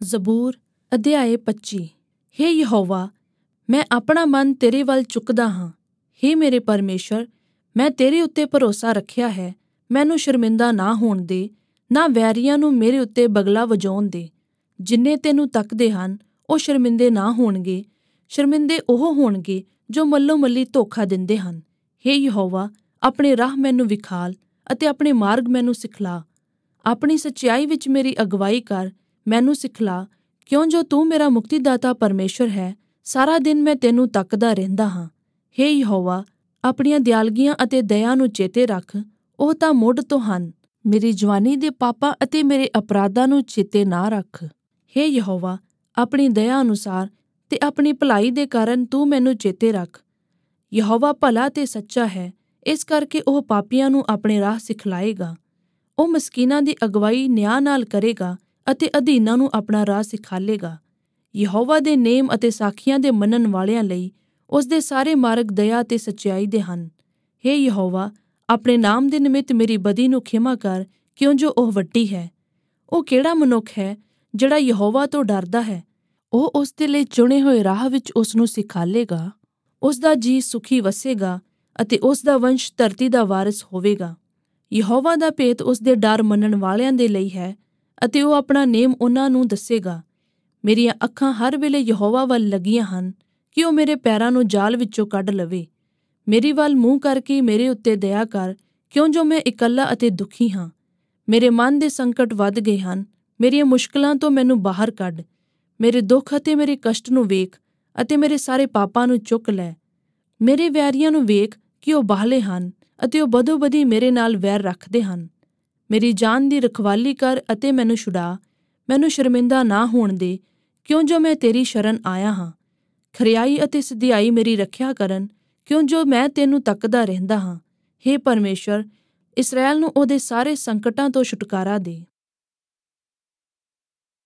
ਜ਼ਬੂਰ ਅਧਿਆਇ 25। ਹੇ ਯਹੋਵਾ, ਮੈਂ ਆਪਣਾ ਮਨ ਤੇਰੇ ਵੱਲ ਚੁੱਕਦਾ ਹਾਂ। ਹੇ ਮੇਰੇ ਪਰਮੇਸ਼ਰ, ਮੈਂ ਤੇਰੇ ਉੱਤੇ ਭਰੋਸਾ ਰੱਖਿਆ ਹੈ। ਮੈਨੂੰ ਸ਼ਰਮਿੰਦਾ ਨਾ ਹੋਣ ਦੇ, ਨਾ ਵੈਰੀਆਂ ਨੂੰ ਮੇਰੇ ਉੱਤੇ ਬਗਲਾ ਵਜਾਉਣ ਦੇ। ਜਿੰਨੇ ਤੈਨੂੰ ਤੱਕਦੇ ਹਨ ਉਹ ਸ਼ਰਮਿੰਦੇ ਨਾ ਹੋਣਗੇ। ਸ਼ਰਮਿੰਦੇ ਉਹ ਹੋਣਗੇ ਜੋ ਮੱਲੋ ਮੱਲੀ ਧੋਖਾ ਦਿੰਦੇ ਹਨ। ਹੇ ਯਹੋਵਾ, ਆਪਣੇ ਰਾਹ ਮੈਨੂੰ ਵਿਖਾਲ ਅਤੇ ਆਪਣੇ ਮਾਰਗ ਮੈਨੂੰ ਸਿਖਲਾ। ਆਪਣੀ ਸੱਚਾਈ ਵਿੱਚ ਮੇਰੀ ਅਗਵਾਈ ਕਰ, ਮੈਨੂੰ ਸਿਖਲਾ, ਕਿਉਂ ਜੋ ਤੂੰ ਮੇਰਾ ਮੁਕਤੀਦਾਤਾ ਪਰਮੇਸ਼ਰ ਹੈ। ਸਾਰਾ ਦਿਨ ਮੈਂ ਤੈਨੂੰ ਤੱਕਦਾ ਰਹਿੰਦਾ ਹਾਂ। ਹੇ ਯਹੋਵਾ, ਆਪਣੀਆਂ ਦਿਆਲਗੀਆਂ ਅਤੇ ਦਇਆ ਨੂੰ ਚੇਤੇ ਰੱਖ, ਉਹ ਤਾਂ ਮੁੱਢ ਤੋਂ ਹਨ। ਮੇਰੀ ਜਵਾਨੀ ਦੇ ਪਾਪਾਂ ਅਤੇ ਮੇਰੇ ਅਪਰਾਧਾਂ ਨੂੰ ਚੇਤੇ ਨਾ ਰੱਖ। ਹੇ ਯਹੋਵਾ, ਆਪਣੀ ਦਇਆ ਅਨੁਸਾਰ ਤੇ ਆਪਣੀ ਭਲਾਈ ਦੇ ਕਾਰਨ ਤੂੰ ਮੈਨੂੰ ਚੇਤੇ ਰੱਖ। ਯਹੋਵਾ ਭਲਾ ਤੇ ਸੱਚਾ ਹੈ, ਇਸ ਕਰਕੇ ਉਹ ਪਾਪੀਆਂ ਨੂੰ ਆਪਣੇ ਰਾਹ ਸਿਖਲਾਏਗਾ। ਉਹ ਮਸਕੀਨਾਂ ਦੀ ਅਗਵਾਈ ਨਿਆਂ ਨਾਲ ਕਰੇਗਾ ਅਤੇ ਅਧੀਨਾਂ ਨੂੰ ਆਪਣਾ ਰਾਹ ਸਿਖਾਲੇਗਾ। ਯਹੋਵਾ ਦੇ ਨੇਮ ਅਤੇ ਸਾਖੀਆਂ ਦੇ ਮੰਨਣ ਵਾਲਿਆਂ ਲਈ ਉਸ ਦੇ ਸਾਰੇ ਮਾਰਗ ਦਇਆ ਤੇ ਸੱਚਾਈ ਦੇ ਹਨ। ਹੇ ਯਹੋਵਾ, ਆਪਣੇ ਨਾਮ ਦੇ ਨਿਮਿਤ ਮੇਰੀ ਬਦੀ ਨੂੰ ਖਿਮਾ ਕਰ, ਕਿਉਂ ਜੋ ਉਹ ਵੱਡੀ ਹੈ। ਉਹ ਕਿਹੜਾ ਮਨੁੱਖ ਹੈ ਜਿਹੜਾ ਯਹੋਵਾ ਤੋਂ ਡਰਦਾ ਹੈ? ਉਹ ਉਸ ਦੇ ਲਈ ਚੁਣੇ ਹੋਏ ਰਾਹ ਵਿੱਚ ਉਸ ਨੂੰ ਸਿਖਾਲੇਗਾ। ਉਸ ਦਾ ਜੀ ਸੁਖੀ ਵਸੇਗਾ ਅਤੇ ਉਸ ਦਾ ਵੰਸ਼ ਧਰਤੀ ਦਾ ਵਾਰਿਸ ਹੋਵੇਗਾ। ਯਹੋਵਾ ਦਾ ਭੇਤ ਉਸ ਦੇ ਡਰ ਮੰਨਣ ਵਾਲਿਆਂ ਦੇ ਲਈ ਹੈ ਅਤੇ ਉਹ ਆਪਣਾ ਨੇਮ ਉਹਨਾਂ ਨੂੰ ਦੱਸੇਗਾ। ਮੇਰੀਆਂ ਅੱਖਾਂ ਹਰ ਵੇਲੇ ਯਹੋਵਾ ਵੱਲ ਲੱਗੀਆਂ ਹਨ ਕਿ ਉਹ ਮੇਰੇ ਪੈਰਾਂ ਨੂੰ ਜਾਲ ਵਿੱਚੋਂ ਕੱਢ ਲਵੇ। ਮੇਰੀ ਵੱਲ ਮੂੰਹ ਕਰਕੇ ਮੇਰੇ ਉੱਤੇ ਦਇਆ ਕਰ, ਕਿਉਂ ਜੋ ਮੈਂ ਇਕੱਲਾ ਅਤੇ ਦੁਖੀ ਹਾਂ। ਮੇਰੇ ਮਨ ਦੇ ਸੰਕਟ ਵੱਧ ਗਏ ਹਨ। ਮੇਰੀਆਂ ਮੁਸ਼ਕਲਾਂ ਤੋਂ ਮੈਨੂੰ ਬਾਹਰ ਕੱਢ। ਮੇਰੇ ਦੁੱਖ ਅਤੇ ਮੇਰੇ ਕਸ਼ਟ ਨੂੰ ਵੇਖ ਅਤੇ ਮੇਰੇ ਸਾਰੇ ਪਾਪਾਂ ਨੂੰ ਚੁੱਕ ਲੈ। ਮੇਰੇ ਵੈਰੀਆਂ ਨੂੰ ਵੇਖ ਕਿ ਉਹ ਬਾਹਲੇ ਹਨ ਅਤੇ ਉਹ ਬਦੋ-ਬਦੀ ਮੇਰੇ ਨਾਲ ਵੈਰ ਰੱਖਦੇ ਹਨ। ਮੇਰੀ ਜਾਨ ਦੀ ਰਖਵਾਲੀ ਕਰ ਅਤੇ ਮੈਨੂੰ ਛੁਡਾ। ਮੈਨੂੰ ਸ਼ਰਮਿੰਦਾ ਨਾ ਹੋਣ ਦੇ, ਕਿਉਂ ਜੋ ਮੈਂ ਤੇਰੀ ਸ਼ਰਨ ਆਇਆ ਹਾਂ। ਖਰਿਆਈ ਅਤੇ ਸਿਧਿਆਈ ਮੇਰੀ ਰੱਖਿਆ ਕਰਨ, ਕਿਉਂ ਜੋ ਮੈਂ ਤੈਨੂੰ ਤੱਕਦਾ ਰਹਿੰਦਾ ਹਾਂ। ਹੇ ਪਰਮੇਸ਼ਰ, ਇਸਰਾਏਲ ਨੂੰ ਉਹਦੇ ਸਾਰੇ ਸੰਕਟਾਂ ਤੋਂ ਛੁਟਕਾਰਾ ਦੇ।